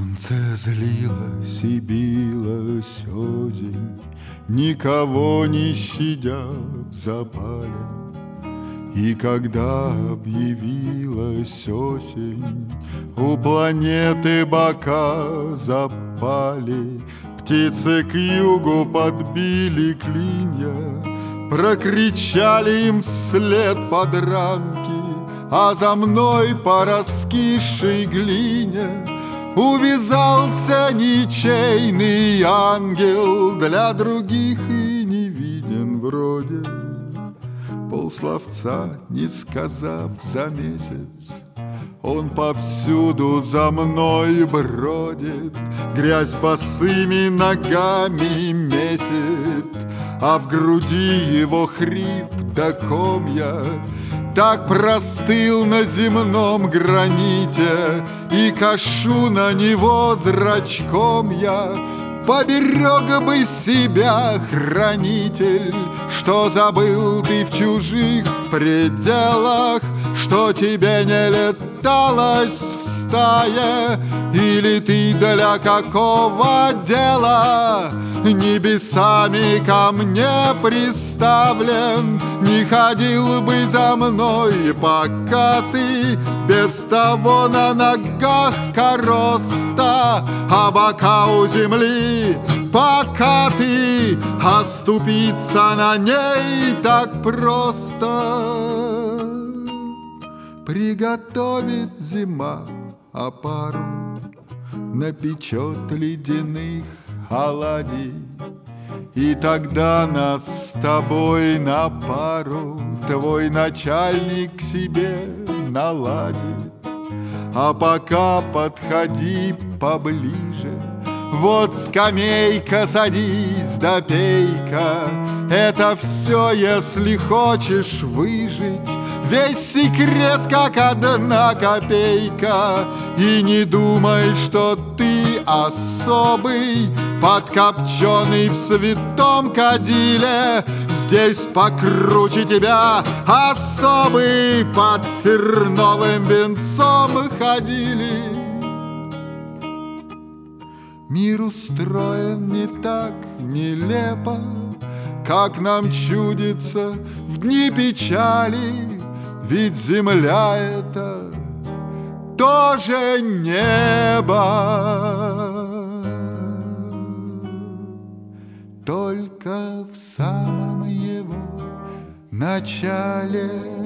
Солнце злилось и билось озимь, никого не щадя в запале. И когда объявилась осень, у планеты бока запали. Птицы к югу подбили клинья, прокричали им вслед подранки, а за мной по раскисшей глине увязался ничейный ангел, для других и не виден вроде. Полсловца не сказав за месяц, он повсюду за мной бродит, грязь босыми ногами месит, а в груди его хрип да комья. Так простыл на земном граните, и кашу на него зрачком я. Поберег бы себя, хранитель, что забыл ты в чужих пределах, что тебе не леталось в стае, или ты для какого дела небесами ко мне приставлен. Не ходил бы за мной, пока ты без того на ногах короста, а бока у земли, пока ты оступиться на ней так просто. Приготовит зима опару, напечет ледяных оладий, и тогда нас с тобой на пару твой начальник к себе наладит. А пока подходи поближе, вот скамейка, садись да пей-ка. Это все, если хочешь выжить, весь секрет, как одна копейка. И не думай, что ты особый, подкопченый в святом кадиле. Здесь покруче тебя особый под терновым венцом ходили. Мир устроен не так нелепо, как нам чудится в дни печали. Ведь земля — это тоже небо, только в самом его начале.